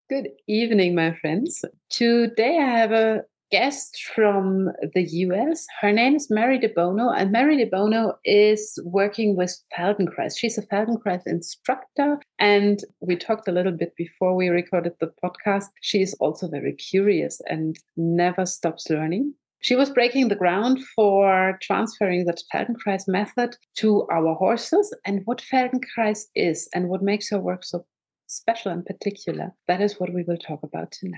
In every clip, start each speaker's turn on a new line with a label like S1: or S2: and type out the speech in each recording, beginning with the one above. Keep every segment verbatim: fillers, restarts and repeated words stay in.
S1: Good evening, my friends. Today I have a guest from the U S. Her name is Mary DeBono, and Mary DeBono is working with Feldenkrais. She's a Feldenkrais instructor, and we talked a little bit before we recorded the podcast. She is also very curious and never stops learning. She was breaking the ground for transferring the Feldenkrais method to our horses, and what Feldenkrais is and what makes her work so special and particular. That is what we will talk about tonight.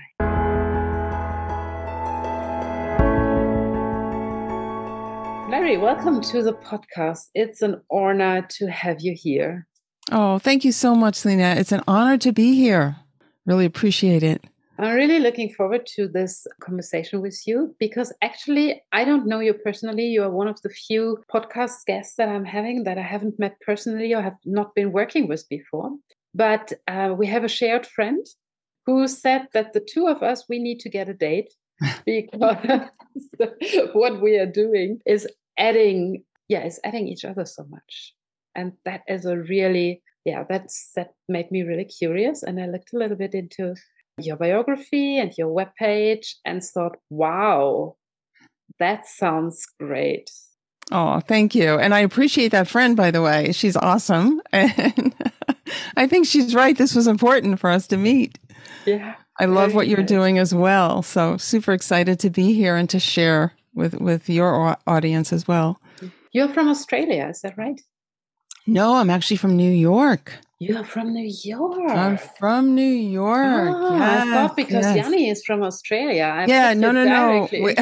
S1: Mary, welcome to the podcast. It's an honor to have you here.
S2: Oh, thank you so much, Lena. It's an honor to be here. Really appreciate it.
S1: I'm really looking forward to this conversation with you because actually, I don't know you personally. You are one of the few podcast guests that I'm having that I haven't met personally or have not been working with before. But uh, we have a shared friend who said that the two of us, we need to get a date because what we are doing is adding, yeah, is adding each other so much. And that is a really, yeah, that's, that made me really curious. And I looked a little bit into your biography and your webpage and thought, wow, that sounds great.
S2: Oh, thank you. And I appreciate that friend, by the way. She's awesome. And I think she's right. This was important for us to meet.
S1: Yeah.
S2: I love what you're
S1: nice.
S2: doing as well. So super excited to be here and to share with, with your audience as well.
S1: You're from Australia, is that right?
S2: No, I'm actually from New York.
S1: You're from New York.
S2: I'm from New York.
S1: Oh,
S2: yes,
S1: I thought because
S2: yes.
S1: Yanni is from Australia. I
S2: yeah, no, no, no.
S1: Wait.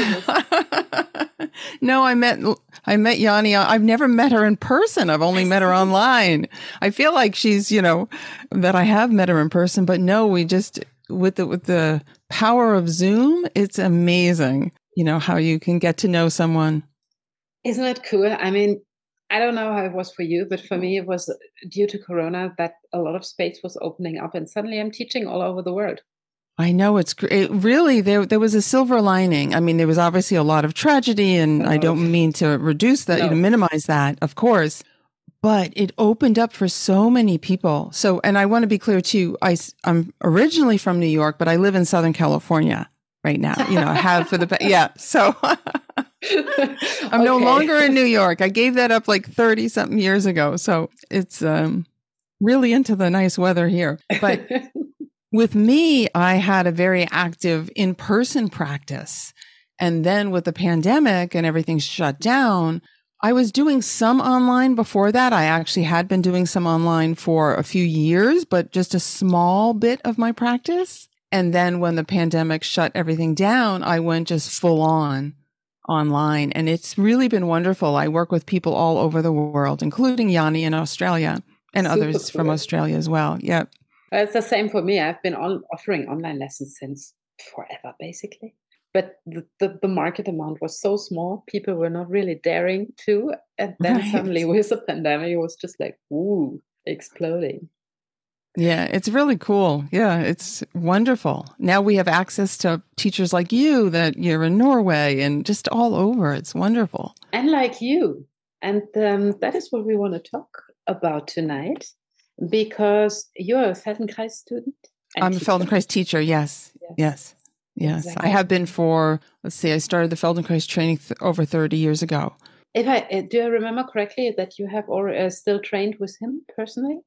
S2: no, I met I met Yanni. I've never met her in person. I've only met her online. I feel like she's, you know, that I have met her in person, but no, we just with the with the power of Zoom, it's amazing. You know how you can get to know someone.
S1: Isn't it cool? I mean, I don't know how it was for you, but for me, it was due to Corona that a lot of space was opening up, and suddenly I'm teaching all over the world.
S2: I know it's it really there. There was a silver lining. I mean, there was obviously a lot of tragedy, and oh. I don't mean to reduce that, no. to minimize that, of course. But it opened up for so many people. So, and I want to be clear too. I, I'm originally from New York, but I live in Southern California right now. You know, I have for the yeah. So. I'm okay. no longer in New York. I gave that up like thirty something years ago. So it's um, really into the nice weather here. But with me, I had a very active in-person practice. And then with the pandemic and everything shut down, I was doing some online before that. I actually had been doing some online for a few years, but just a small bit of my practice. And then when the pandemic shut everything down, I went just full on online. And it's really been wonderful. I work with people all over the world, including Yanni in Australia and Super others cool. from Australia as well. Yep.
S1: It's the same for me. I've been on, offering online lessons since forever, basically. But the, the, the market amount was so small, people were not really daring to. And then right. suddenly with the pandemic, it was just like, ooh, exploding.
S2: Yeah, it's really cool. Yeah, it's wonderful. Now we have access to teachers like you that you're in Norway and just all over. It's wonderful.
S1: And like you. And um, that is what we want to talk about tonight because you're a Feldenkrais student.
S2: I'm
S1: teacher.
S2: a Feldenkrais teacher. Yes. Yes. Yes. yes. Exactly. I have been for, let's see, I started the Feldenkrais training th- over thirty years ago.
S1: If I do I remember correctly that you have or uh, still trained with him personally?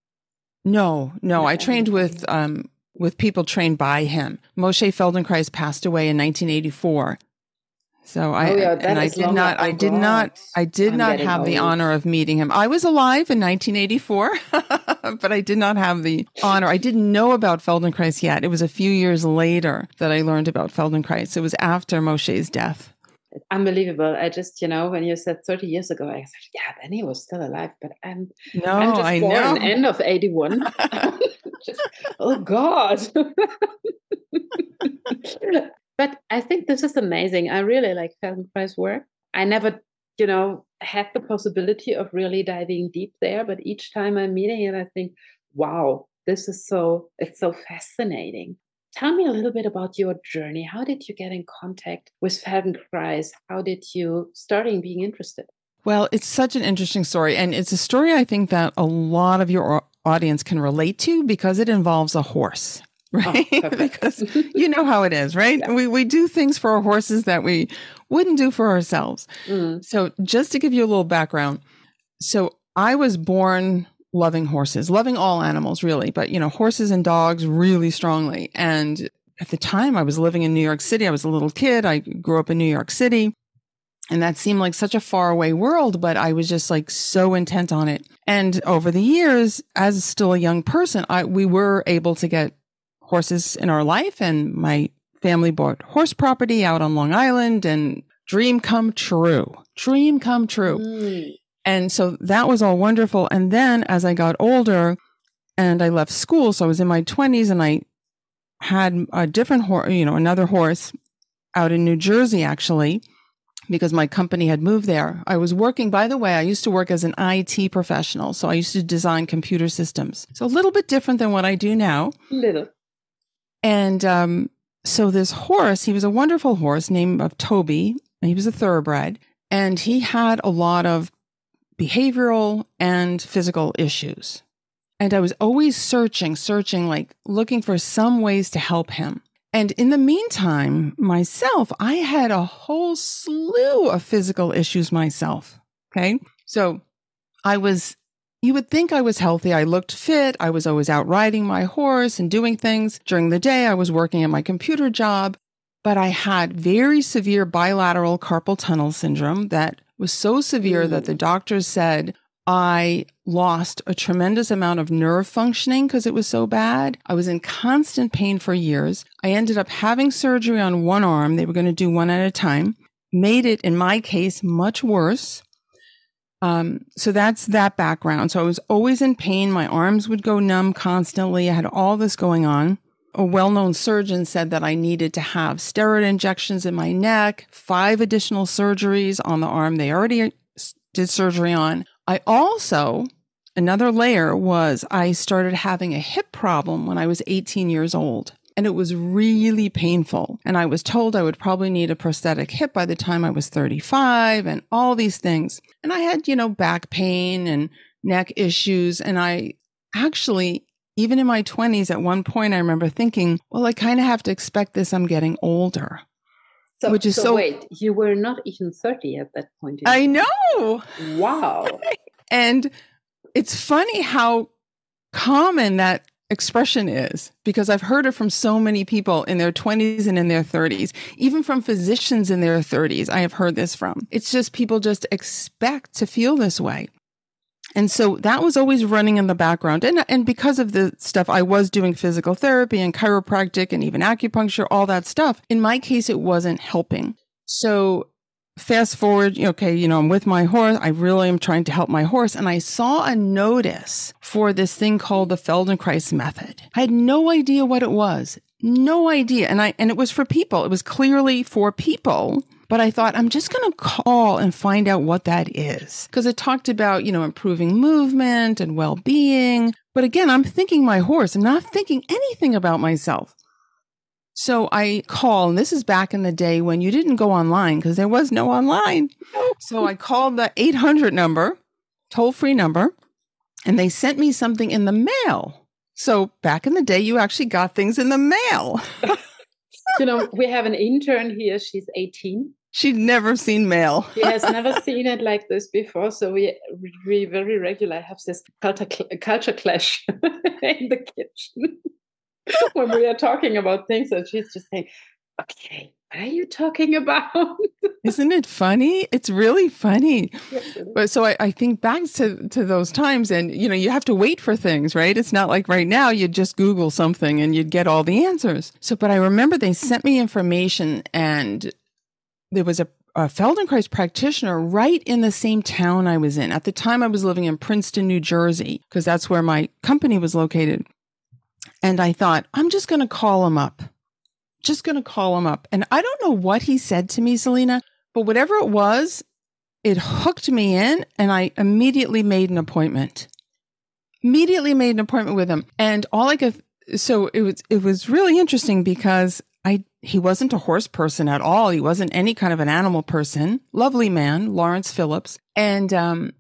S2: No, no. I trained with um, with people trained by him. Moshe Feldenkrais passed away in nineteen eighty-four. So I
S1: oh, yeah,
S2: and I did not, I did not, I did I'm not have old. the honor of meeting him. I was alive in nineteen eighty-four, but I did not have the honor. I didn't know about Feldenkrais yet. It was a few years later that I learned about Feldenkrais. It was after Moshe's death.
S1: Unbelievable. I just, you know, when you said thirty years ago, I said, yeah, then he was still alive. But I'm,
S2: no,
S1: I'm just
S2: I
S1: born
S2: know.
S1: end of eighty-one. just, oh, God. But I think this is amazing. I really like Feldenkrais work. I never, you know, had the possibility of really diving deep there. But each time I'm meeting it, I think, wow, this is so, it's so fascinating. Tell me a little bit about your journey. How did you get in contact with Feldenkrais? How did you starting being interested?
S2: Well, it's such an interesting story. And it's a story I think that a lot of your audience can relate to because it involves a horse, right?
S1: Oh,
S2: Because you know how it is, right? Yeah. We we do things for our horses that we wouldn't do for ourselves. Mm. So just to give you a little background. So I was born loving horses, loving all animals really, but you know, horses and dogs really strongly. And at the time I was living in New York City. I was a little kid. I grew up in New York City. And that seemed like such a faraway world, but I was just like so intent on it. And over the years, as still a young person, I, we were able to get horses in our life. And my family bought horse property out on Long Island, and dream come true, dream come true. Mm. And so that was all wonderful. And then as I got older and I left school, so I was in my twenties and I had a different horse, you know, another horse out in New Jersey, actually, because my company had moved there. I was working, by the way, I used to work as an I T professional. So I used to design computer systems. So a little bit different than what I do now.
S1: Little.
S2: And um, so this horse, he was a wonderful horse named of Toby. And he was a thoroughbred. And he had a lot of behavioral and physical issues. And I was always searching, searching, like looking for some ways to help him. And in the meantime, myself, I had a whole slew of physical issues myself. Okay. So I was, you would think I was healthy. I looked fit. I was always out riding my horse and doing things. During the day, I was working at my computer job, but I had very severe bilateral carpal tunnel syndrome that was so severe mm. that the doctors said I lost a tremendous amount of nerve functioning because it was so bad. I was in constant pain for years. I ended up having surgery on one arm. They were going to do one at a time. Made it, in my case, much worse. Um, so that's that background. So I was always in pain. My arms would go numb constantly. I had all this going on. A well-known surgeon said that I needed to have steroid injections in my neck, five additional surgeries on the arm they already did surgery on. I also, another layer was I started having a hip problem when I was eighteen years old, and it was really painful. And I was told I would probably need a prosthetic hip by the time I was thirty-five and all these things. And I had, you know, back pain and neck issues. And I actually, even in my twenties, at one point, I remember thinking, well, I kind of have to expect this. I'm getting older.
S1: So,
S2: which is
S1: so,
S2: so
S1: wait, you were not even thirty at that point.
S2: I know.
S1: Wow.
S2: And it's funny how common that expression is, because I've heard it from so many people in their twenties and in their thirties, even from physicians in their thirties. I have heard this from. It's just people just expect to feel this way. And so that was always running in the background. And, and because of the stuff, I was doing physical therapy and chiropractic and even acupuncture, all that stuff. In my case, it wasn't helping. So fast forward, okay, you know, I'm with my horse. I really am trying to help my horse. And I saw a notice for this thing called the Feldenkrais method. I had no idea what it was. No idea. And I, and it was for people. It was clearly for people. But I thought, I'm just going to call and find out what that is. Because it talked about, you know, improving movement and well-being. But again, I'm thinking my horse. I'm not thinking anything about myself. So I call, and this is back in the day when you didn't go online because there was no online. So I called the eight hundred number, toll-free number, and they sent me something in the mail. So back in the day, you actually got things in the mail.
S1: You know, we have an intern here. She's eighteen.
S2: She'd never seen mail.
S1: She has never seen it like this before. So we, we very regularly have this culture, culture clash in the kitchen when we are talking about things. And she's just saying, okay, what are you talking about?
S2: Isn't it funny? It's really funny. Yes, but so I, I think back to, to those times, and, you know, you have to wait for things, right? It's not like right now you'd just Google something and you'd get all the answers. So, but I remember they sent me information, and there was a, a Feldenkrais practitioner right in the same town I was in. At the time, I was living in Princeton, New Jersey, because that's where my company was located. And I thought, I'm just going to call him up. Just going to call him up. And I don't know what he said to me, Selena, but whatever it was, it hooked me in, and I immediately made an appointment. Immediately made an appointment with him. And all I could, so it was, it was really interesting because I, he wasn't a horse person at all. He wasn't any kind of an animal person. Lovely man, Lawrence Phillips. And, um,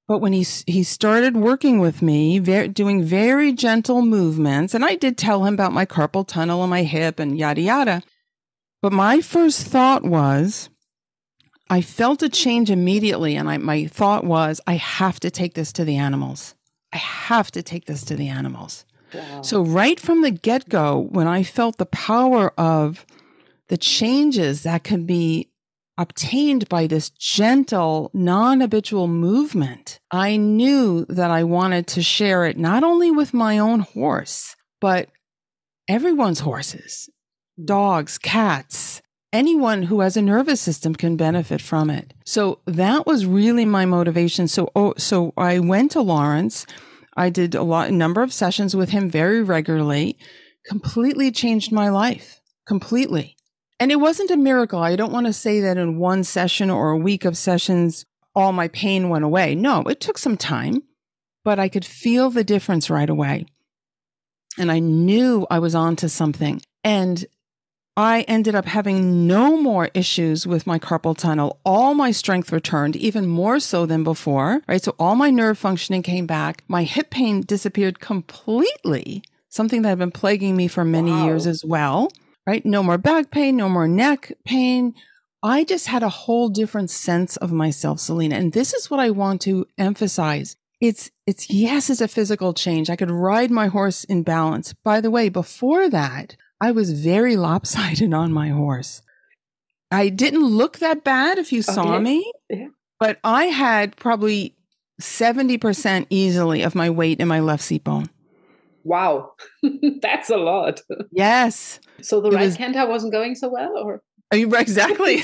S2: But when he he started working with me, very, doing very gentle movements, and I did tell him about my carpal tunnel and my hip and yada, yada. But my first thought was, I felt a change immediately. And I, my thought was, I have to take this to the animals. I have to take this to the animals.
S1: Wow.
S2: So right from the get-go, when I felt the power of the changes that can be obtained by this gentle, non-habitual movement, I knew that I wanted to share it not only with my own horse, but everyone's horses, dogs, cats, anyone who has a nervous system can benefit from it. So that was really my motivation. So, oh, so I went to Lawrence. I did a lot, a number of sessions with him very regularly, completely changed my life, completely. And it wasn't a miracle. I don't want to say that in one session or a week of sessions, all my pain went away. No, it took some time, but I could feel the difference right away. And I knew I was onto something. And I ended up having no more issues with my carpal tunnel. All my strength returned, even more so than before, right? So all my nerve functioning came back. My hip pain disappeared completely, something that had been plaguing me for many
S1: Wow.
S2: years as well, right? No more back pain, no more neck pain. I just had a whole different sense of myself, Selena. And this is what I want to emphasize. It's, it's, yes, it's a physical change. I could ride my horse in balance. By the way, before that, I was very lopsided on my horse. I didn't look that bad if you saw
S1: Okay.
S2: me,
S1: Yeah.
S2: but I had probably seventy percent easily of my weight in my left seat bone.
S1: Wow. That's a lot.
S2: Yes.
S1: So the
S2: It
S1: right
S2: was-
S1: canter wasn't going so well, or?
S2: Are you exactly?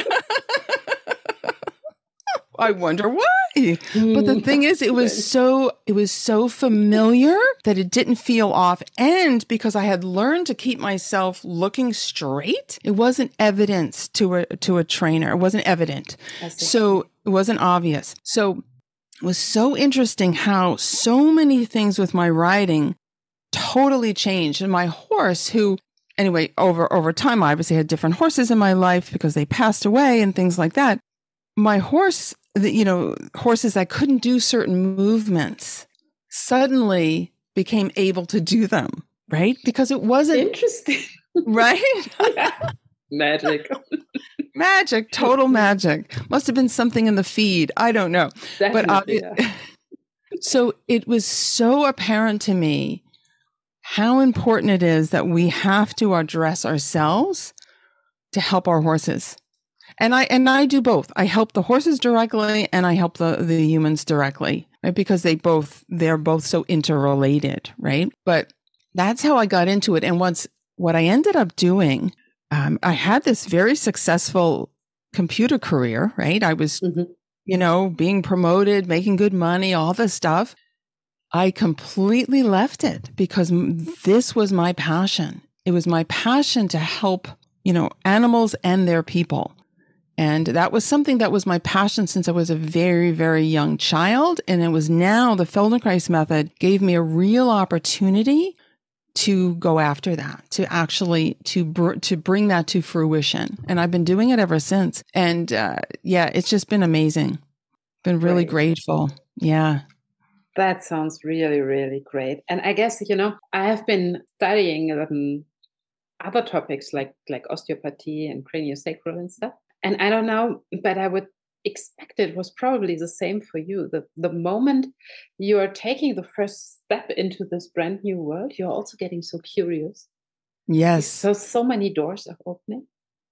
S2: I wonder why. But the thing is, it was so, it was so familiar that it didn't feel off. And because I had learned to keep myself looking straight, it wasn't evidence to a, to a trainer. It wasn't evident.
S1: I see.
S2: So it wasn't obvious. So it was so interesting how so many things with my riding totally changed. And my horse, who anyway, over, over time, I obviously had different horses in my life because they passed away and things like that. My horse, the, you know, horses that couldn't do certain movements suddenly became able to do them, right? Because it wasn't,
S1: Interesting.
S2: right?
S1: Yeah. Magic.
S2: Magic, total magic. Must have been something in the feed. I don't know.
S1: Definitely,
S2: But uh,
S1: yeah.
S2: so it was so apparent to me how important it is that we have to address ourselves to help our horses. And I and I do both. I help the horses directly and I help the, the humans directly, right? Because they both, they're both so interrelated, right? But that's how I got into it. And once, what I ended up doing, um, I had this very successful computer career, right? I was,
S1: Mm-hmm.
S2: you know, being promoted, making good money, all this stuff. I completely left it because this was my passion. It was my passion to help, you know, animals and their people. And that was something that was my passion since I was a very, very young child. And it was now the Feldenkrais method gave me a real opportunity to go after that, to actually, to, br- to bring that to fruition. And I've been doing it ever since. And uh, yeah, it's just been amazing. Been really
S1: Great.
S2: grateful. Yeah.
S1: That sounds really, really great. And I guess, you know, I have been studying um, other topics like, like osteopathy and craniosacral and stuff. And I don't know, but I would expect it was probably the same for you. The, the moment you are taking the first step into this brand new world, you're also getting so curious.
S2: Yes.
S1: So, so many doors are opening.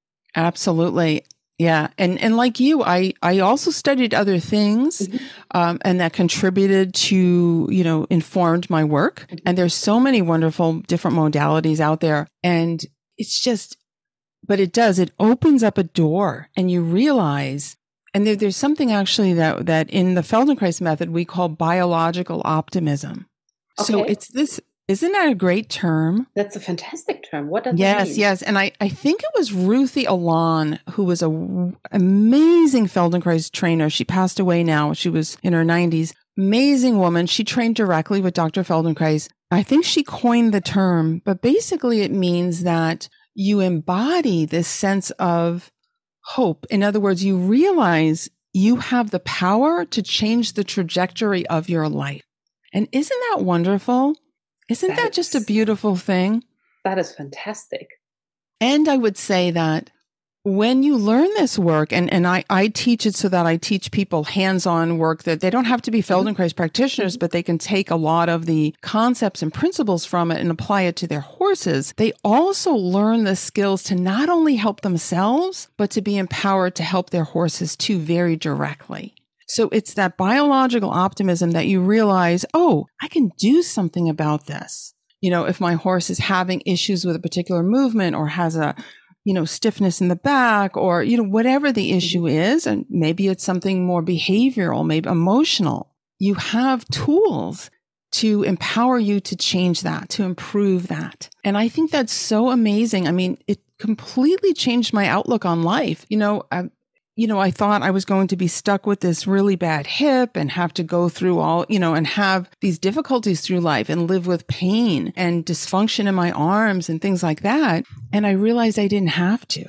S2: Absolutely. Yeah. And and like you, I, I also studied other things
S1: Mm-hmm.
S2: um, and that contributed to, you know, informed my work.
S1: Mhm.
S2: And there's so many wonderful different modalities out there. And it's just, but it does, it opens up a door and you realize, and there, there's something actually that, that in the Feldenkrais method, we call biological optimism. So
S1: Okay.
S2: it's this, isn't that a great term?
S1: That's a fantastic term. What does it
S2: Yes,
S1: mean?
S2: yes. And I, I think it was Ruthie Alon, who was an amazing Feldenkrais trainer. She passed away now. She was in her nineties. Amazing woman. She trained directly with Doctor Feldenkrais. I think she coined the term, but basically it means that you embody this sense of hope. In other words, you realize you have the power to change the trajectory of your life. And isn't that wonderful? Isn't that, that is, just a beautiful thing?
S1: That is fantastic.
S2: And I would say that when you learn this work, and, and I, I teach it so that I teach people hands-on work that they don't have to be Feldenkrais practitioners, but they can take a lot of the concepts and principles from it and apply it to their horses. They also learn the skills to not only help themselves, but to be empowered to help their horses too very directly. So it's that biological optimism that you realize, oh, I can do something about this. You know, if my horse is having issues with a particular movement or has a you know, stiffness in the back or, you know, whatever the issue is, and maybe it's something more behavioral, maybe emotional, you have tools to empower you to change that, to improve that. And I think that's so amazing. I mean, it completely changed my outlook on life. You know, I, you know, I thought I was going to be stuck with this really bad hip and have to go through all, you know, and have these difficulties through life and live with pain and dysfunction in my arms and things like that. And I realized I didn't have to,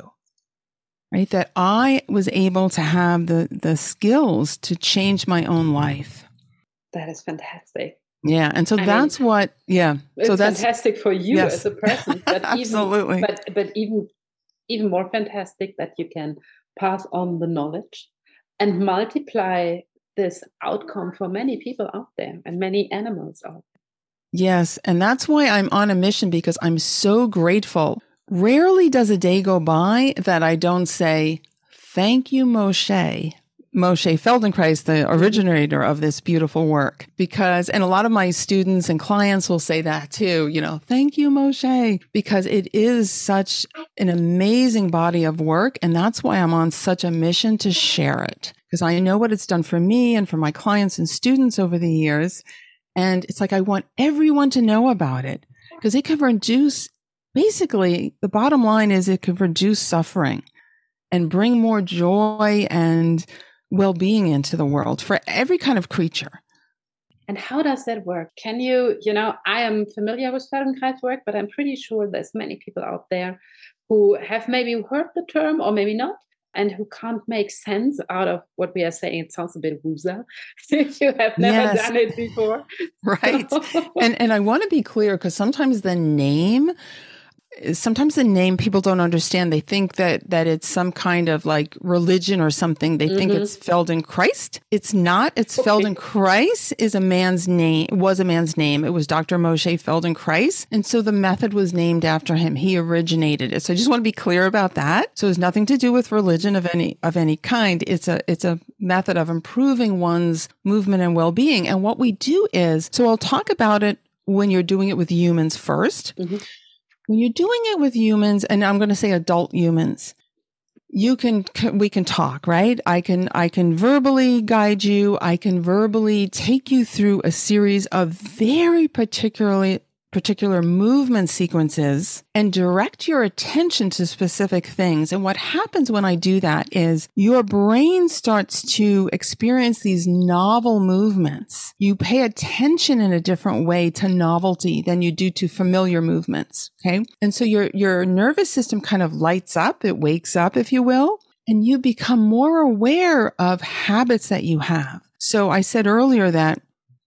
S2: right? That I was able to have the, the skills to change my own life.
S1: That is fantastic.
S2: Yeah. And so I that's mean, what, yeah.
S1: It's
S2: so that's
S1: fantastic for you yes. as a person, but
S2: absolutely.
S1: Even, but, but even, even more fantastic that you can pass on the knowledge and multiply this outcome for many people out there and many animals out there.
S2: Yes. And that's why I'm on a mission, because I'm so grateful. Rarely does a day go by that I don't say, thank you, Moshe. Moshe Feldenkrais, the originator of this beautiful work, because, and a lot of my students and clients will say that too, you know, thank you, Moshe, because it is such an amazing body of work. And that's why I'm on such a mission to share it, because I know what it's done for me and for my clients and students over the years. And it's like, I want everyone to know about it, because it can reduce, basically, the bottom line is it can reduce suffering and bring more joy and well-being into the world for every kind of creature.
S1: And how does that work? Can you, you know, I am familiar with Feldenkrais work, but I'm pretty sure there's many people out there who have maybe heard the term or maybe not, and who can't make sense out of what we are saying. It sounds a bit wooza if you have never yes. done it before.
S2: Right. and and I want to be clear, because sometimes the name Sometimes the name people don't understand. They think that that it's some kind of like religion or something. They mm-hmm. think it's Feldenkrais. It's not. It's okay. Feldenkrais is a man's name, was a man's name. It was Doctor Moshe Feldenkrais. And so the method was named after him. He originated it. So I just want to be clear about that. So it's nothing to do with religion of any of any kind. It's a it's a method of improving one's movement and well-being. And what we do is, so I'll talk about it when you're doing it with humans first. Mm-hmm. When you're doing it with humans, and I'm going to say adult humans, you can, we can talk, right? I can, I can verbally guide you. I can verbally take you through a series of very particularly, particular movement sequences and direct your attention to specific things. And what happens when I do that is your brain starts to experience these novel movements. You pay attention in a different way to novelty than you do to familiar movements. Okay. And so your, your nervous system kind of lights up. It wakes up, if you will, and you become more aware of habits that you have. So I said earlier that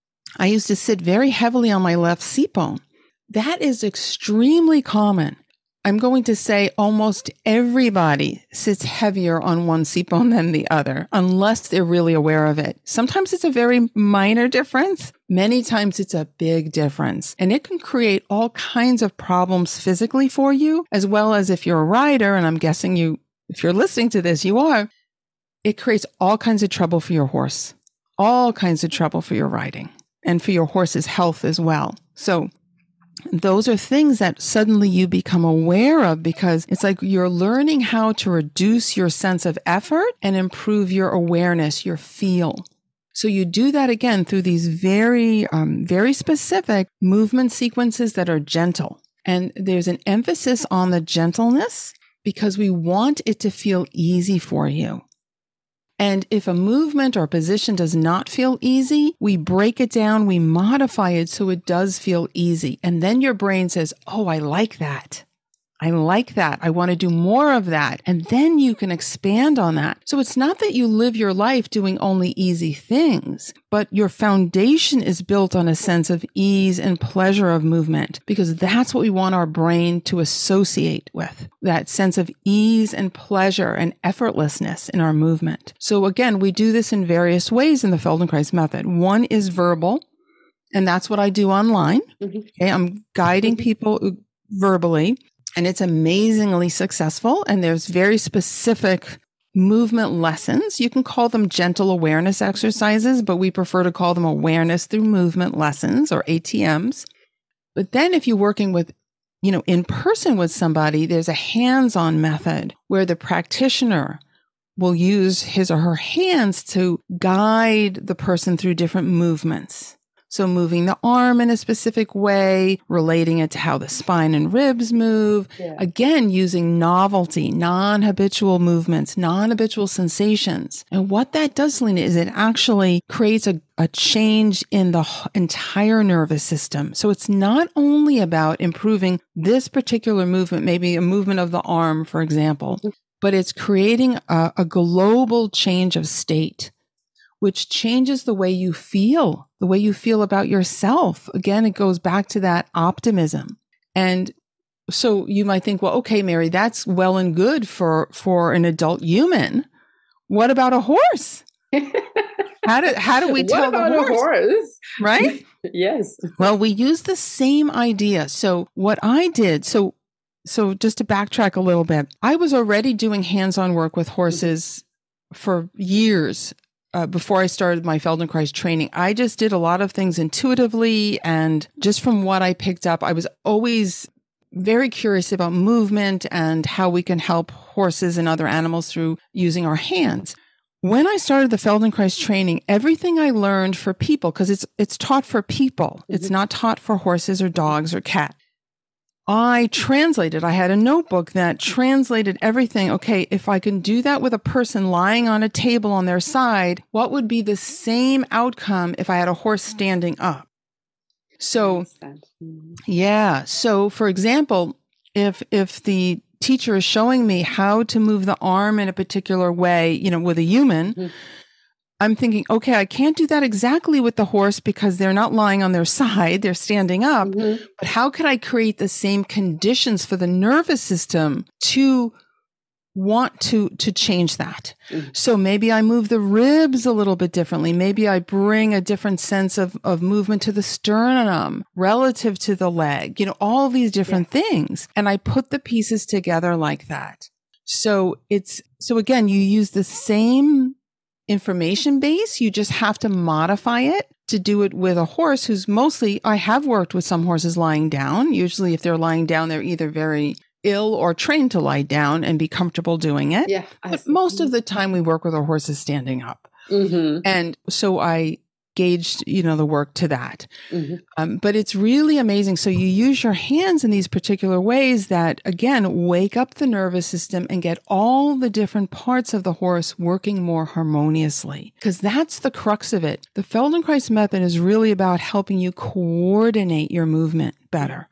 S2: I used to sit very heavily on my left seat bone. That is extremely common. I'm going to say almost everybody sits heavier on one seat bone than the other, unless they're really aware of it. Sometimes it's a very minor difference. Many times it's a big difference. And it can create all kinds of problems physically for you, as well as if you're a rider, and I'm guessing you, if you're listening to this, you are, it creates all kinds of trouble for your horse, all kinds of trouble for your riding, and for your horse's health as well. So those are things that suddenly you become aware of, because it's like you're learning how to reduce your sense of effort and improve your awareness, your feel. So you do that again through these very, um, very specific movement sequences that are gentle. And there's an emphasis on the gentleness because we want it to feel easy for you. And if a movement or position does not feel easy, we break it down, we modify it so it does feel easy. And then your brain says, oh, I like that. I like that. I want to do more of that. And then you can expand on that. So it's not that you live your life doing only easy things, but your foundation is built on a sense of ease and pleasure of movement, because that's what we want our brain to associate with, that sense of ease and pleasure and effortlessness in our movement. So again, we do this in various ways in the Feldenkrais method. One is verbal, and that's what I do online. Mm-hmm. Okay, I'm guiding people verbally. And it's amazingly successful. And there's very specific movement lessons. You can call them gentle awareness exercises, but we prefer to call them awareness through movement lessons, or A T Ms. But then if you're working with, you know, in person with somebody, there's a hands-on method where the practitioner will use his or her hands to guide the person through different movements. So moving the arm in a specific way, relating it to how the spine and ribs move. Yeah. Again, using novelty, non-habitual movements, non-habitual sensations. And what that does, Selena, is it actually creates a, a change in the entire nervous system. So it's not only about improving this particular movement, maybe a movement of the arm, for example, but it's creating a, a global change of state, which changes the way you feel, the way you feel about yourself. Again, it goes back to that optimism. And so you might think, well, okay, Mary, that's well and good for, for an adult human. What about a horse? How do, how do we tell the horse?
S1: What about a horse?
S2: Right?
S1: Yes.
S2: Well, we use the same idea. So what I did, so, so just to backtrack a little bit, I was already doing hands-on work with horses for years. Uh, before I started my Feldenkrais training, I just did a lot of things intuitively. And just from what I picked up, I was always very curious about movement and how we can help horses and other animals through using our hands. When I started the Feldenkrais training, everything I learned for people, because it's it's taught for people, mm-hmm. It's not taught for horses or dogs or cats. I translated, I had a notebook that translated everything. Okay, if I can do that with a person lying on a table on their side, what would be the same outcome if I had a horse standing up? So, yeah. So for example, if, if the teacher is showing me how to move the arm in a particular way, you know, with a human, mm-hmm. I'm thinking, okay, I can't do that exactly with the horse because they're not lying on their side, they're standing up. Mm-hmm. But how could I create the same conditions for the nervous system to want to, to change that? Mm-hmm. So maybe I move the ribs a little bit differently. Maybe I bring a different sense of, of movement to the sternum relative to the leg, you know, all these different yeah. things. And I put the pieces together like that. So it's, so again, you use the same information base. You just have to modify it to do it with a horse who's mostly, I have worked with some horses lying down. Usually if they're lying down, they're either very ill or trained to lie down and be comfortable doing it.
S1: Yeah,
S2: but most of the time we work with our horses standing up.
S1: Mm-hmm.
S2: And so I gauged, you know, the work to that. Mm-hmm. Um, but it's really amazing. So you use your hands in these particular ways that, again, wake up the nervous system and get all the different parts of the horse working more harmoniously. Because that's the crux of it. The Feldenkrais method is really about helping you coordinate your movement better.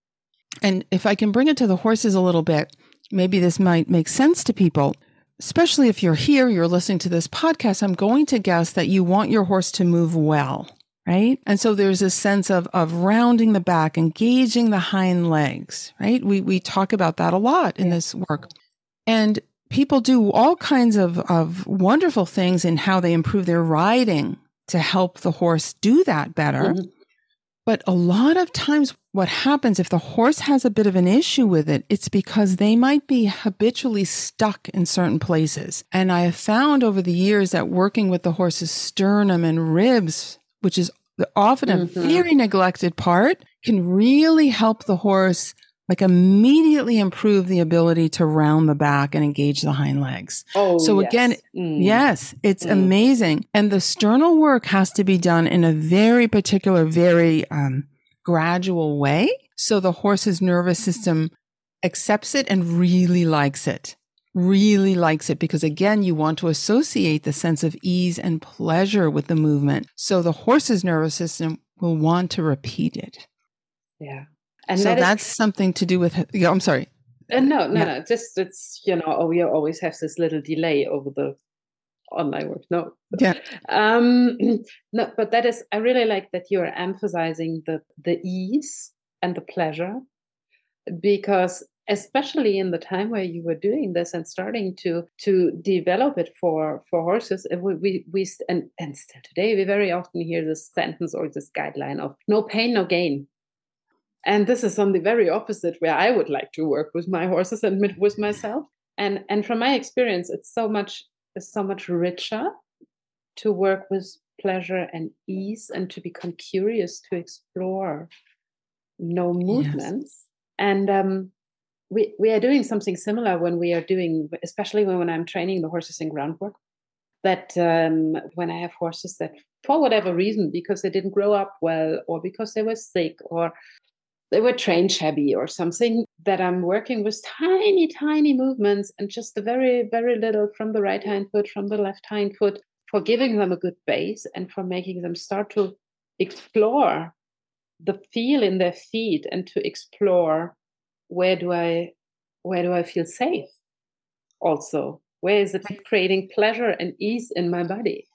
S2: And if I can bring it to the horses a little bit, maybe this might make sense to people. Especially if you're here, you're listening to this podcast, I'm going to guess that you want your horse to move well, right? And so there's a sense of, of rounding the back, engaging the hind legs, right? We, we talk about that a lot in this work. And people do all kinds of, of wonderful things in how they improve their riding to help the horse do that better. Mm-hmm. But a lot of times what happens if the horse has a bit of an issue with it, it's because they might be habitually stuck in certain places. And I have found over the years that working with the horse's sternum and ribs, which is often a mm-hmm. very neglected part, can really help the horse like immediately improve the ability to round the back and engage the hind legs.
S1: Oh,
S2: so
S1: yes.
S2: again,
S1: mm.
S2: yes, it's mm.
S1: amazing.
S2: And the sternal work has to be done in a very particular, very um, gradual way. So the horse's nervous system accepts it and really likes it, really likes it. Because again, you want to associate the sense of ease and pleasure with the movement. So the horse's nervous system will want to repeat it.
S1: Yeah. And
S2: so
S1: that
S2: that's
S1: is,
S2: something to do with, yeah, I'm sorry.
S1: Uh, no, no,
S2: Yeah.
S1: no. Just it's you know, oh, we always have this little delay over the online work. No,
S2: Yeah.
S1: um, no, but that is. I really like that you are emphasizing the the ease and the pleasure, because especially in the time where you were doing this and starting to to develop it for for horses, uh, we we, we st- and and still today we very often hear this sentence or this guideline of no pain, no gain. And this is on the very opposite where I would like to work with my horses and with with myself. And and from my experience, it's so much it's so much richer to work with pleasure and ease and to become curious to explore no
S2: Yes.
S1: movements. And um, we we are doing something similar when we are doing, especially when, when I'm training the horses in groundwork. That um, when I have horses that, for whatever reason, because they didn't grow up well, or because they were sick, or they were trained shabby or something, that I'm working with tiny, tiny movements and just a very, very little from the right hind foot, from the left hind foot, for giving them a good base and for making them start to explore the feel in their feet and to explore where do I where do I feel safe also? Where is it creating pleasure and ease in my body?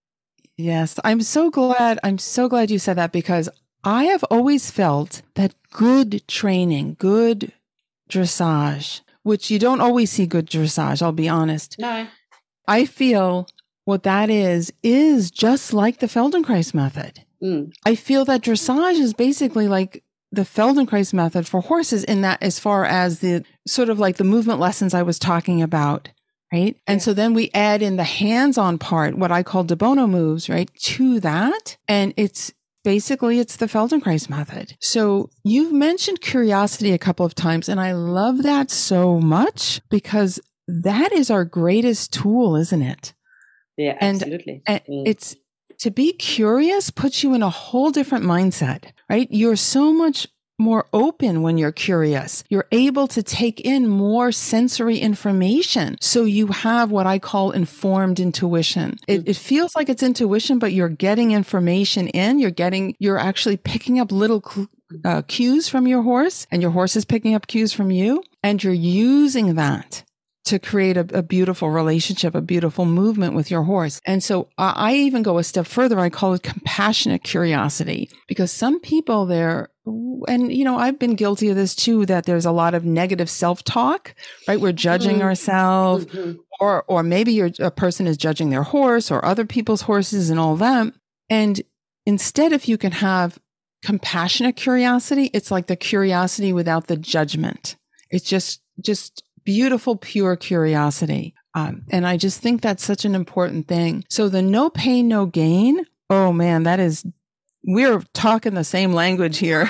S2: Yes. I'm so glad. I'm so glad you said that, because I have always felt that good training, good dressage, which you don't always see good dressage, I'll be honest.
S1: No.
S2: I feel what that is, is just like the Feldenkrais method.
S1: Mm. I
S2: feel that dressage is basically like the Feldenkrais method for horses, in that, as far as the sort of like the movement lessons I was talking about, right? And
S1: yeah.
S2: so then we add in the hands-on part, what I call de Bono moves, right, to that. And it's basically, it's the Feldenkrais method. So you've mentioned curiosity a couple of times, and I love that so much, because that is our greatest tool, isn't it?
S1: Yeah, absolutely.
S2: And,
S1: mm.
S2: and it's, to be curious puts you in a whole different mindset, right? You're so much more open when you're curious. You're able to take in more sensory information. So you have what I call informed intuition. It, mm-hmm. it feels like it's intuition, but you're getting information in. You're getting, you're actually picking up little uh, cues from your horse, and your horse is picking up cues from you. And you're using that to create a, a beautiful relationship, a beautiful movement with your horse. And so I, I even go a step further. I call it compassionate curiosity, because some people there, and, you know, I've been guilty of this too, that there's a lot of negative self-talk, right? We're judging mm-hmm. ourselves, mm-hmm. or, or maybe you're, a person is judging their horse or other people's horses and all that. And instead, if you can have compassionate curiosity, it's like the curiosity without the judgment. It's just, just, beautiful, pure curiosity. Um, and I just think that's such an important thing. So the no pain, no gain. Oh man, that is, we're talking the same language here.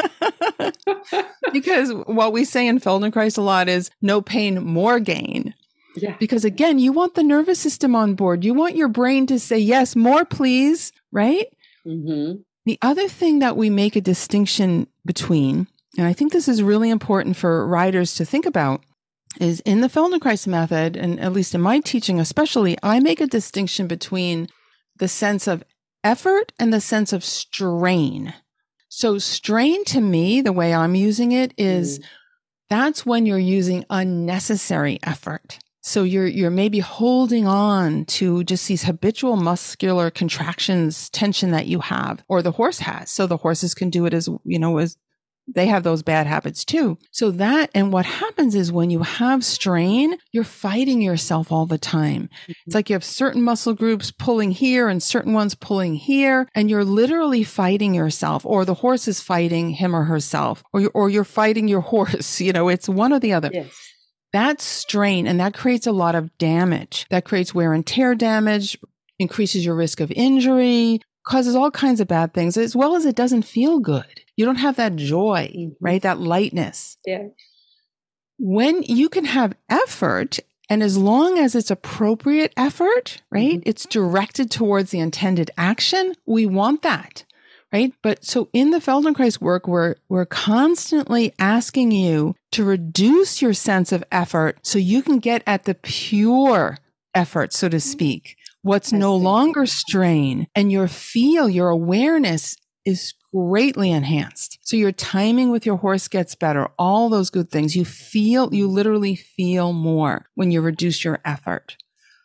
S2: Because what we say in Feldenkrais a lot is no pain, more gain.
S1: Yeah.
S2: Because again, you want the nervous system on board. You want your brain to say, yes, more please, right?
S1: Mm-hmm.
S2: The other thing that we make a distinction between, and I think this is really important for riders to think about, is in the Feldenkrais method, and at least in my teaching especially, I make a distinction between the sense of effort and the sense of strain. So strain, to me, the way I'm using it is, mm. that's when you're using unnecessary effort. So you're you're maybe holding on to just these habitual muscular contractions, tension that you have, or the horse has. So the horses can do it as, you know, as they have those bad habits too. So that, and what happens is when you have strain, you're fighting yourself all the time. Mm-hmm. It's like you have certain muscle groups pulling here and certain ones pulling here, and you're literally fighting yourself, or the horse is fighting him or herself, or you're, or you're fighting your horse. You know, it's one or the other.
S1: Yes.
S2: That's strain, and that creates a lot of damage. That creates wear and tear damage, increases your risk of injury, causes all kinds of bad things, as well as it doesn't feel good. You don't have that joy, mm-hmm. right? That lightness.
S1: Yeah.
S2: When you can have effort, and as long as it's appropriate effort, right? Mm-hmm. It's directed towards the intended action. We want that, right? But so in the Feldenkrais work, we're, we're constantly asking you to reduce your sense of effort so you can get at the pure effort, so to speak. What's no longer strain, and your feel, your awareness is greatly enhanced. So your timing with your horse gets better. All those good things. You feel, you literally feel more when you reduce your effort.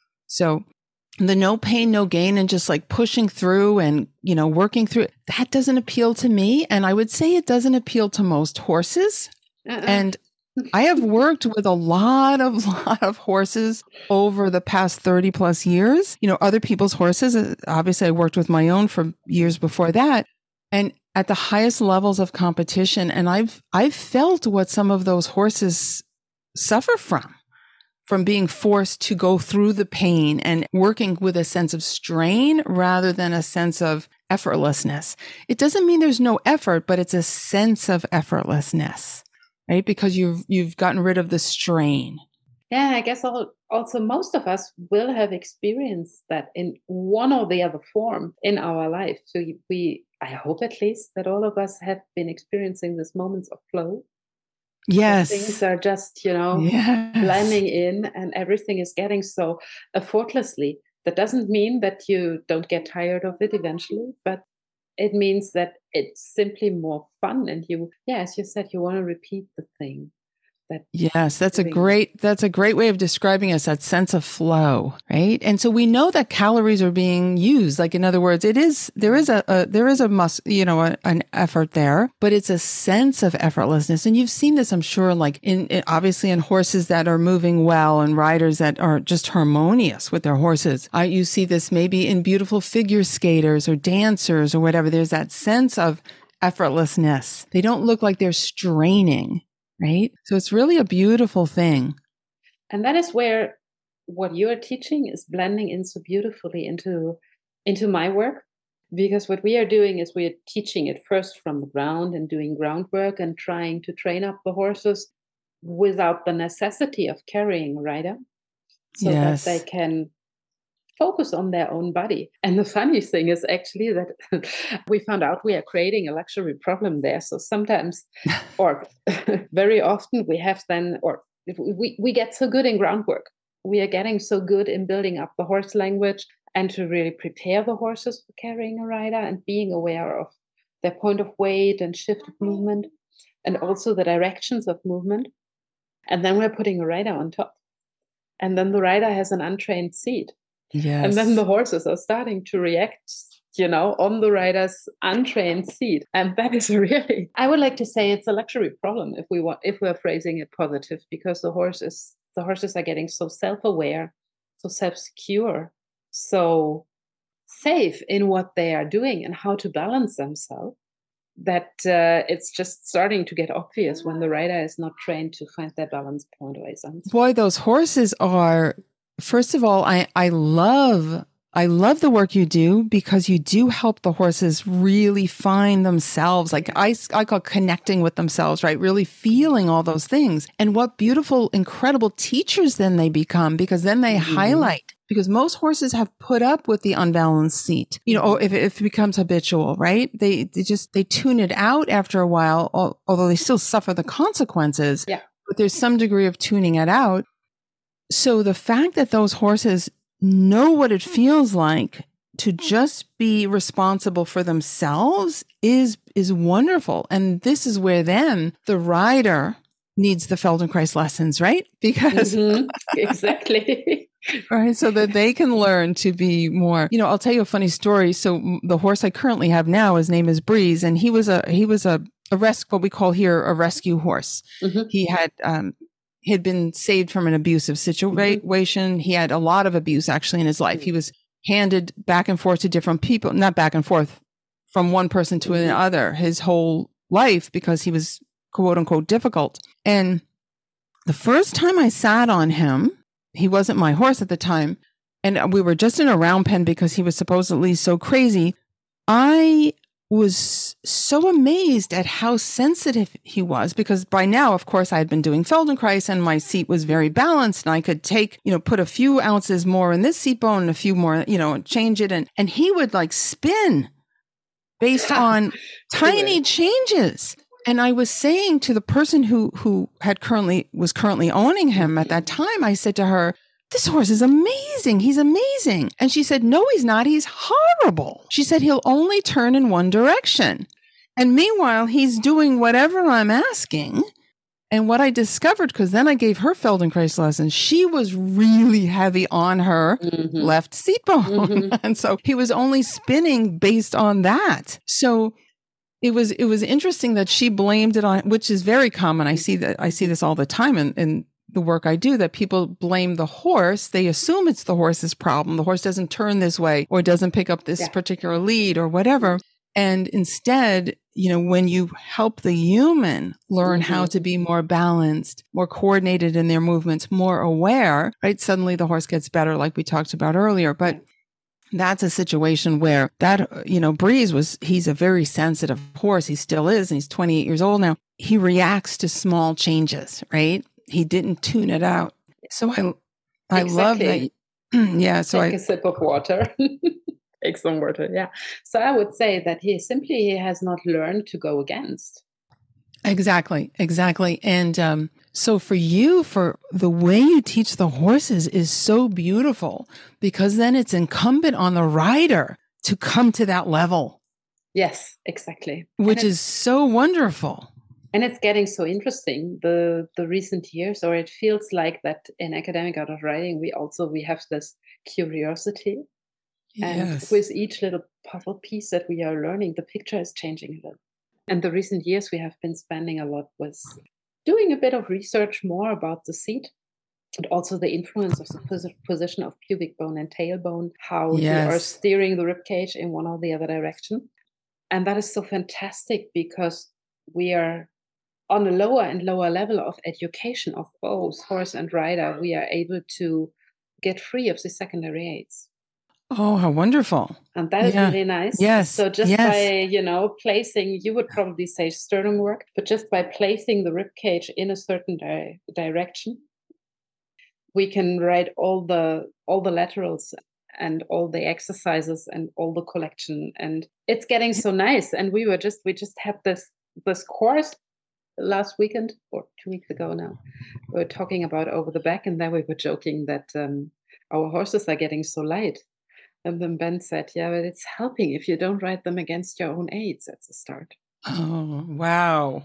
S2: So the no pain, no gain, and just like pushing through and, you know, working through it, that doesn't appeal to me. And I would say it doesn't appeal to most horses. Uh-uh. And I have worked with a lot of, lot of horses over the past thirty plus years, you know, other people's horses. Obviously I worked with my own for years before that. And at the highest levels of competition. And I've, I've felt what some of those horses suffer from, from being forced to go through the pain and working with a sense of strain rather than a sense of effortlessness. It doesn't mean there's no effort, but it's a sense of effortlessness, right? Because you've, you've gotten rid of the strain.
S1: Yeah, I guess also most of us will have experienced that in one or the other form in our life. So we, I hope at least that all of us have been experiencing these moments of flow.
S2: Yes.
S1: Things are just, you know, yes. blending in and everything is getting so effortlessly. That doesn't mean that you don't get tired of it eventually, but it means that it's simply more fun. And you, yeah, as you said, you want to repeat the thing. That
S2: yes, that's a great, that's a great way of describing us, that sense of flow, right? And so we know that calories are being used. Like, in other words, it is, there is a, a there is a must, you know, a, an effort there, but it's a sense of effortlessness. And you've seen this, I'm sure, like in, in, obviously in horses that are moving well and riders that are just harmonious with their horses. Uh, you see this maybe in beautiful figure skaters or dancers or whatever. There's that sense of effortlessness. They don't look like they're straining. Right? So it's really a beautiful thing.
S1: And that is where what you're teaching is blending in so beautifully into, into my work. Because what we are doing is we're teaching it first from the ground and doing groundwork and trying to train up the horses without the necessity of carrying a rider. So yes. that they can focus on their own body. And the funny thing is actually that we found out we are creating a luxury problem there. So sometimes, or very often we have then, or we, we get so good in groundwork. We are getting so good in building up the horse language and to really prepare the horses for carrying a rider and being aware of their point of weight and shift of movement and also the directions of movement. And then we're putting a rider on top. And then the rider has an untrained seat.
S2: Yes.
S1: And then the horses are starting to react, you know, on the rider's untrained seat. And that is really, I would like to say it's a luxury problem if we want, if we're phrasing it positive, because the horses, the horses are getting so self-aware, so self-secure, so safe in what they are doing and how to balance themselves, that uh, it's just starting to get obvious when the rider is not trained to find their balance point or something.
S2: Boy, those horses are... First of all, I, I love, I love the work you do because you do help the horses really find themselves. Like I, I call connecting with themselves, right? Really feeling all those things. And what beautiful, incredible teachers then they become, because then they mm-hmm. highlight, because most horses have put up with the unbalanced seat, you know, or if, if it becomes habitual, right? They, they just, they tune it out after a while, although they still suffer the consequences,
S1: yeah.
S2: but there's some degree of tuning it out. So the fact that those horses know what it feels like to just be responsible for themselves is is wonderful. And this is where then the rider needs the Feldenkrais lessons, right? Because
S1: mm-hmm. exactly.
S2: Right. So that they can learn to be more, you know, I'll tell you a funny story. So the horse I currently have now, his name is Breeze, and he was a, he was a, a res- what we call here a rescue horse. Mm-hmm. He had, um, He had been saved from an abusive situation. Mm-hmm. He had a lot of abuse actually in his life. He was handed back and forth to different people, not back and forth from one person to mm-hmm. another his whole life because he was quote unquote difficult. And the first time I sat on him, he wasn't my horse at the time, and we were just in a round pen because he was supposedly so crazy. I was so amazed at how sensitive he was, because by now, of course, I had been doing Feldenkrais and my seat was very balanced and I could take, you know, put a few ounces more in this seat bone and a few more, you know, change it. And, and he would like spin based on tiny changes. And I was saying to the person who, who had currently, was currently owning him at that time, I said to her, this horse is amazing. He's amazing. And she said, no, he's not. He's horrible. She said, he'll only turn in one direction. And meanwhile, he's doing whatever I'm asking. And what I discovered, because then I gave her Feldenkrais lessons, she was really heavy on her mm-hmm. left seat bone. Mm-hmm. And so he was only spinning based on that. So it was it was interesting that she blamed it on, which is very common. I see that I see this all the time in, in the work I do, that people blame the horse. They assume it's the horse's problem. The horse doesn't turn this way or doesn't pick up this yeah. particular lead or whatever. And instead, you know, when you help the human learn mm-hmm. how to be more balanced, more coordinated in their movements, more aware, right? Suddenly the horse gets better, like we talked about earlier. But that's a situation where that, you know, Breeze was, he's a very sensitive horse. He still is. And he's twenty-eight years old now. He reacts to small changes, right? He didn't tune it out. So I, I exactly. love that. Yeah. So
S1: Take
S2: I,
S1: a sip of water. Take some water. Yeah. So I would say that he simply he has not learned to go against.
S2: Exactly. Exactly. And um, so for you, for the way you teach the horses is so beautiful, because then it's incumbent on the rider to come to that level.
S1: Yes, exactly.
S2: Which is so wonderful.
S1: And it's getting so interesting the the recent years, or it feels like that in academic art of riding, we also we have this curiosity. And
S2: yes.
S1: with each little puzzle piece that we are learning, the picture is changing a little. And the recent years we have been spending a lot with doing a bit of research more about the seat, and also the influence of the pos- position of pubic bone and tailbone, how yes. you are steering the rib cage in one or the other direction. And that is so fantastic, because we are on a lower and lower level of education of both horse and rider. We are able to get free of the secondary aids.
S2: Oh, how wonderful.
S1: And that is yeah. really nice.
S2: Yes.
S1: So just
S2: yes.
S1: by, you know, placing, you would probably say sternum work, but just by placing the rib cage in a certain di- direction, we can write all the all the laterals and all the exercises and all the collection. And it's getting so nice. And we were just, we just had this, this course last weekend or two weeks ago now. We were talking about over the back, and then we were joking that um, our horses are getting so light. And then Ben said, yeah, but it's helping if you don't ride them against your own aids at the start.
S2: Oh, wow.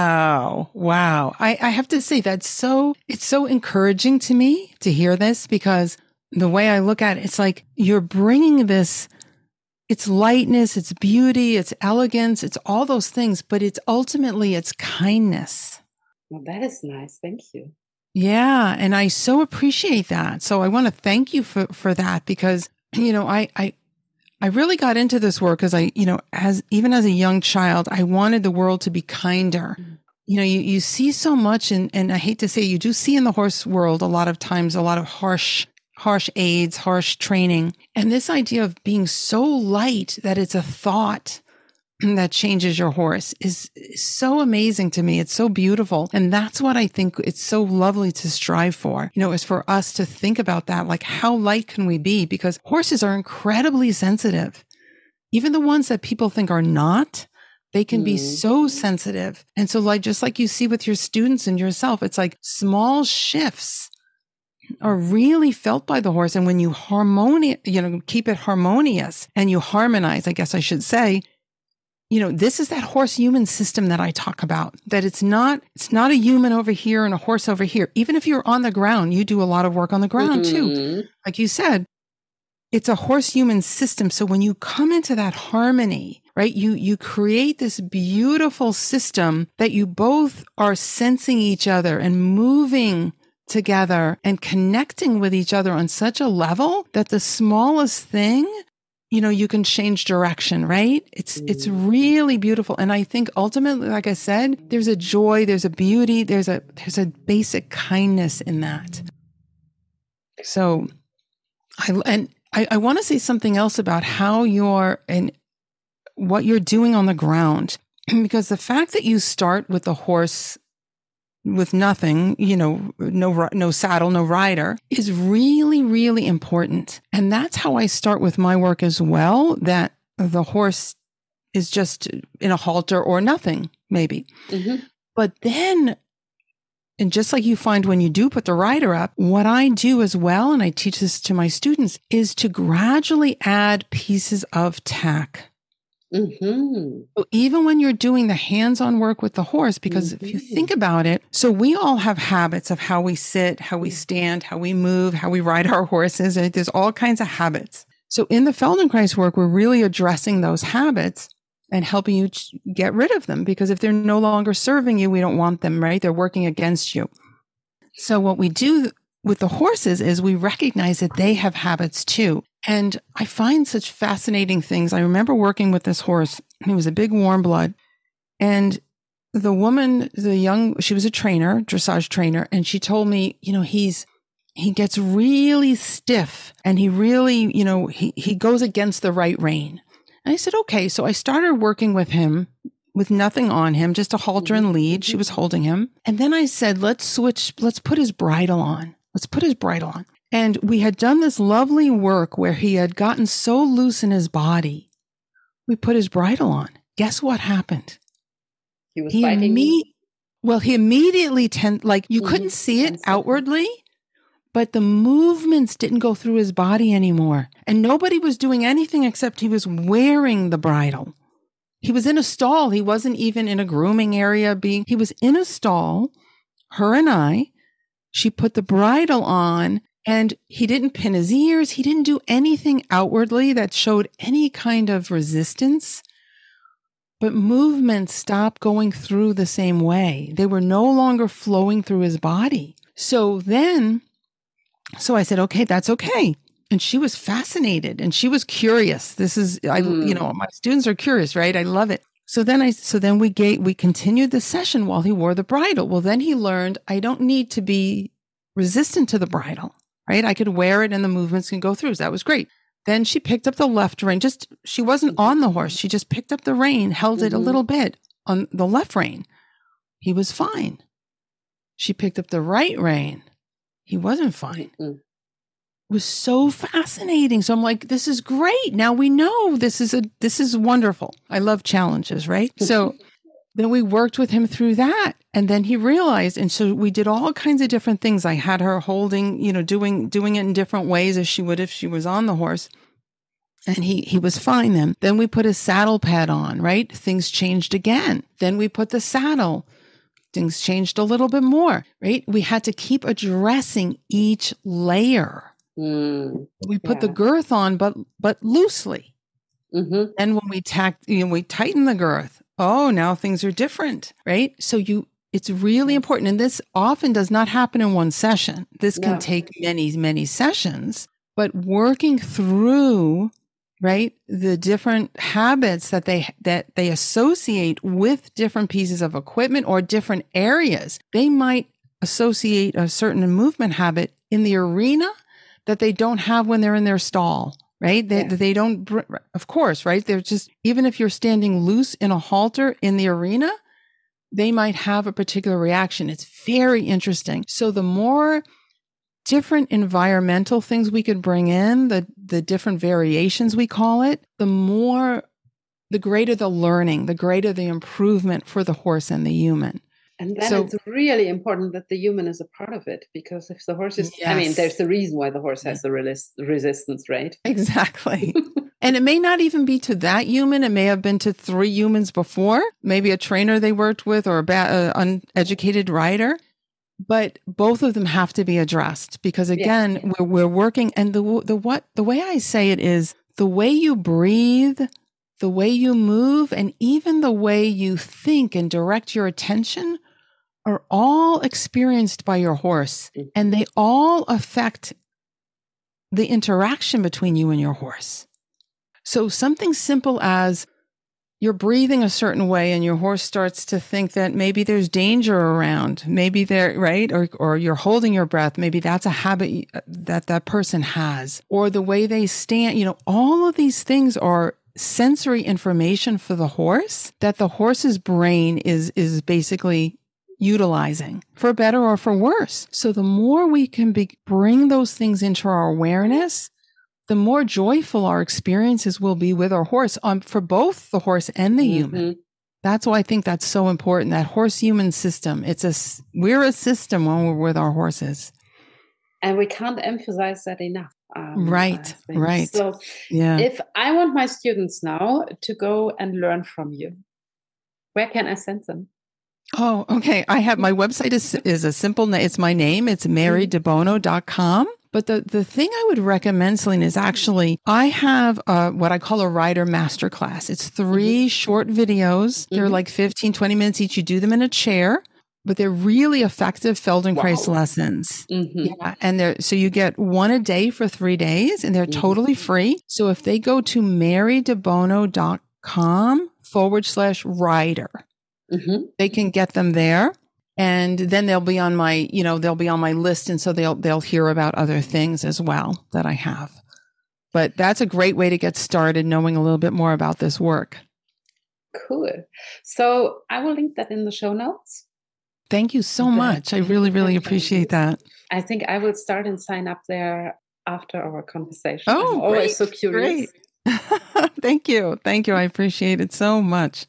S2: Wow. Wow. I, I have to say that's so, it's so encouraging to me to hear this, because the way I look at it, it's like you're bringing this, it's lightness, it's beauty, it's elegance, it's all those things, but it's ultimately it's kindness.
S1: Well, that is nice. Thank you.
S2: Yeah. And I so appreciate that. So I want to thank you for, for that, because you know, I, I, I really got into this work because I, you know, as even as a young child, I wanted the world to be kinder. Mm-hmm. You know, you, you see so much, and, and I hate to say, you do see in the horse world a lot of times, a lot of harsh, harsh aids, harsh training. And this idea of being so light that it's a thought that changes your horse is, is so amazing to me. It's so beautiful. And that's what I think it's so lovely to strive for, you know, is for us to think about that. Like, how light can we be? Because horses are incredibly sensitive. Even the ones that people think are not, they can mm. be so sensitive. And so like, just like you see with your students and yourself, it's like small shifts are really felt by the horse. And when you harmoni- you know, keep it harmonious and you harmonize, I guess I should say, you know, this is that horse-human system that I talk about, that it's not, it's not a human over here and a horse over here. Even if you're on the ground, you do a lot of work on the ground mm-hmm. too. Like you said, it's a horse-human system. So when you come into that harmony, right, you, you create this beautiful system that you both are sensing each other and moving together and connecting with each other on such a level that the smallest thing, you know, you can change direction, right? It's, mm. it's really beautiful. And I think ultimately, like I said, there's a joy, there's a beauty, there's a, there's a basic kindness in that. So I, and I, I want to say something else about how you're and what you're doing on the ground, because the fact that you start with the horse with nothing, you know, no, no saddle, no rider is really, really important. And that's how I start with my work as well, that the horse is just in a halter or nothing, maybe. Mm-hmm. But then And just like you find when you do put the rider up, what I do as well, and I teach this to my students, is to gradually add pieces of tack.
S1: Mm-hmm.
S2: So even when you're doing the hands-on work with the horse, because mm-hmm. if you think about it, so we all have habits of how we sit, how we stand, how we move, how we ride our horses. And there's all kinds of habits. So in the Feldenkrais work, we're really addressing those habits and helping you get rid of them, because if they're no longer serving you, we don't want them, right? They're working against you. So what we do with the horses is we recognize that they have habits too. And I find such fascinating things. I remember working with this horse. He was a big warm blood. And the woman, the young, she was a trainer, dressage trainer. And she told me, you know, he's, he gets really stiff and he really, you know, he, he goes against the right rein. And I said, okay. So I started working with him with nothing on him, just a halter and lead. She was holding him. And then I said, let's switch, let's put his bridle on. Let's put his bridle on. And we had done this lovely work where he had gotten so loose in his body. We put his bridle on. Guess what happened?
S1: He was
S2: he
S1: fighting.
S2: Imme- well, he immediately tend like you mm-hmm. couldn't see it outwardly, but the movements didn't go through his body anymore. And nobody was doing anything except he was wearing the bridle. He was in a stall. He wasn't even in a grooming area being, he was in a stall, her and I. She put the bridle on. And he didn't pin his ears. He didn't do anything outwardly that showed any kind of resistance. But movements stopped going through the same way. They were no longer flowing through his body. So then, so I said, okay, that's okay. And she was fascinated and she was curious. This is, I, mm. you know, my students are curious, right? I love it. So then I, so then we gave, we continued the session while he wore the bridle. Well, then he learned I don't need to be resistant to the bridle. Right? I could wear it and the movements can go through. So that was great. Then she picked up the left rein. Just, she wasn't on the horse. She just picked up the rein, held mm-hmm. it a little bit on the left rein. He was fine. She picked up the right rein. He wasn't fine. Mm-hmm. It was so fascinating. So I'm like, this is great. Now we know this is a, this is wonderful. I love challenges, right? So then we worked with him through that. And then he realized, and so we did all kinds of different things. I had her holding, you know, doing, doing it in different ways as she would if she was on the horse. And he, he was fine then. Then we put a saddle pad on, right? Things changed again. Then we put the saddle. Things changed a little bit more, right? We had to keep addressing each layer. Mm, we put yeah. the girth on, but, but loosely. Mm-hmm. And when we tacked, you know, we tightened the girth. Oh, now things are different, right? So you, it's really important. And this often does not happen in one session. This can no. take many, many sessions, but working through, right, the different habits that they, that they associate with different pieces of equipment or different areas. They might associate a certain movement habit in the arena that they don't have when they're in their stall. Right? They, yeah. they don't, of course, right? They're just, even if you're standing loose in a halter in the arena, they might have a particular reaction. It's very interesting. So the more different environmental things we could bring in, the, the different variations we call it, the more, the greater the learning, the greater the improvement for the horse and the human.
S1: And then
S2: so,
S1: it's really important that the human is a part of it, because if the horse is, yes. I mean, there's the reason why the horse has the res- resistance, right?
S2: Exactly. And it may not even be to that human. It may have been to three humans before, maybe a trainer they worked with or a ba- uh, uneducated rider. But both of them have to be addressed because, again, yeah. we're, we're working. And the, the, what, the way I say it is the way you breathe, the way you move, and even the way you think and direct your attention are all experienced by your horse, and they all affect the interaction between you and your horse. So something simple as you're breathing a certain way and your horse starts to think that maybe there's danger around, maybe they're right, or or you're holding your breath, maybe that's a habit that that person has, or the way they stand, you know, all of these things are sensory information for the horse that the horse's brain is is basically utilizing for better or for worse. So the more we can be, bring those things into our awareness, the more joyful our experiences will be with our horse, um, for both the horse and the mm-hmm. human. That's why I think that's so important. That horse-human system. It's a we're a system when we're with our horses,
S1: and we can't emphasize that enough.
S2: Um, right, right.
S1: So, yeah. If I want my students now to go and learn from you, where can I send them?
S2: Oh, okay. I have my website is is a simple name. It's my name. It's mary de bono dot com. But the, the thing I would recommend, Celine, is actually I have uh, what I call a rider masterclass. It's three mm-hmm. short videos. They're mm-hmm. like fifteen, twenty minutes each. You do them in a chair, but they're really effective Feldenkrais wow. lessons. Mm-hmm. Yeah, and they're so you get one a day for three days, and they're mm-hmm. totally free. So if they go to mary de bono dot com forward slash rider, mm-hmm. they can get them there. And then they'll be on my, you know, they'll be on my list. And so they'll, they'll hear about other things as well that I have. But that's a great way to get started knowing a little bit more about this work.
S1: Cool. So I will link that in the show notes.
S2: Thank you so much. I really, really appreciate that.
S1: I think I will start and sign up there after our conversation.
S2: Oh,
S1: I'm always so curious.
S2: Great. Thank you. Thank you. I appreciate it so much.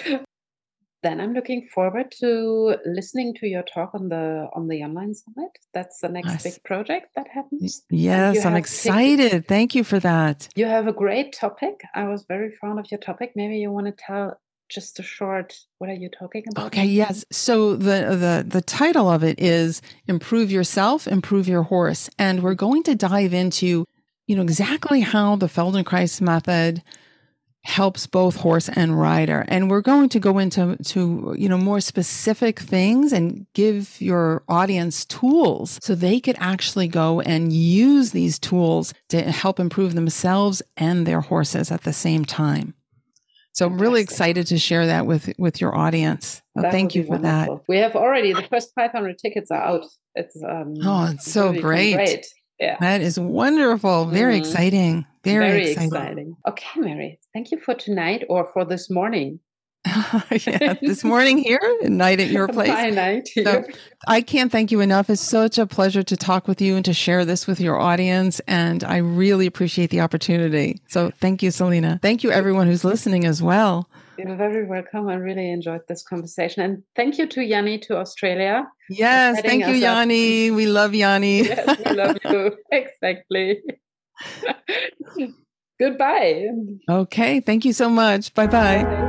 S1: Then I'm looking forward to listening to your talk on the on the online summit. That's the next yes. big project that happens.
S2: Yes, I'm excited. Picked, Thank you for that.
S1: You have a great topic. I was very fond of your topic. Maybe you want to tell just a short, what are you talking about?
S2: Okay, yes. So the the the title of it is Improve Yourself, Improve Your Horse. And we're going to dive into, you know, exactly how the Feldenkrais method helps both horse and rider. And we're going to go into, to, you know, more specific things and give your audience tools so they could actually go and use these tools to help improve themselves and their horses at the same time. So I'm really excited to share that with, with your audience. Well, thank you for wonderful. that.
S1: We have already, the first five hundred tickets are out. It's um,
S2: Oh, it's so really great. great.
S1: Yeah.
S2: That is wonderful. Very mm. exciting. Very,
S1: Very
S2: exciting.
S1: exciting. Okay, Mary, thank you for tonight or for this morning.
S2: Yeah, this morning here, night at your place.
S1: Bye night here. So,
S2: I can't thank you enough. It's such a pleasure to talk with you and to share this with your audience. And I really appreciate the opportunity. So thank you, Selena. Thank you, everyone who's listening as well.
S1: You're very welcome. I really enjoyed this conversation. And thank you to Yanni, to Australia.
S2: Yes, thank you, Yanni. Up. We love Yanni.
S1: Yes, we love you. Exactly. Goodbye.
S2: Okay. Thank you so much. Bye-bye.